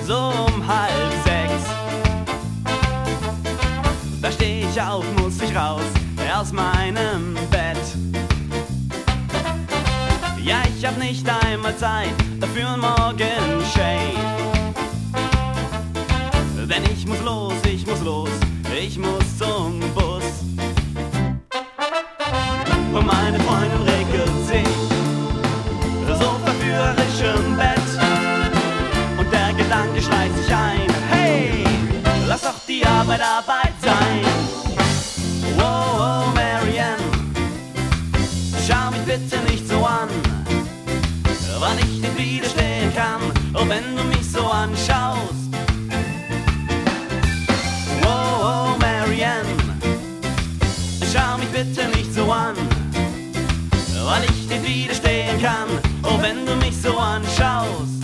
so um 5:30. Da steh ich auf, muss ich raus aus meinem Bett. Ja, ich hab nicht einmal Zeit für ein Morgenshave. Denn ich muss los, ich muss los, ich muss zum Bus. Und meine Freundin regelt sich so verführerisch im Bett. Und der Gedanke schleicht sich ein: hey, lass doch die Arbeit Arbeit sein. Wow, oh, Marianne, schau mich bitte nicht so an, weil ich nicht widerstehen kann, oh, wenn du mich so anschaust. Wow, oh, Marianne, schau mich bitte nicht so an, weil ich nicht widerstehen kann, oh, wenn du mich so anschaust.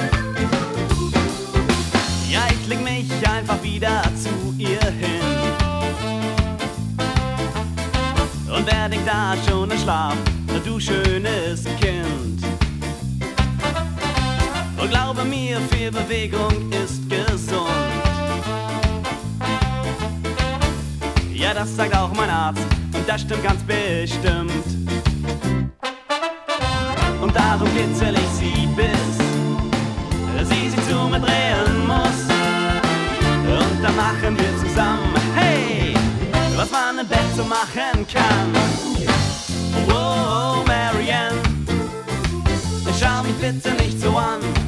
Ja, ich leg mich einfach wieder zu ihr hin. Und wer denkt da schon an Schlaf, du schönes Kind? Und glaube mir, viel Bewegung ist gesund. Ja, das sagt auch mein Arzt, und das stimmt ganz bestimmt. Und darum kitzel ich sie, bis sie sich zu mir drehen muss. Und dann machen wir zusammen, hey, was man im Bett so machen kann. Oh, Marianne, schau mich bitte nicht so an,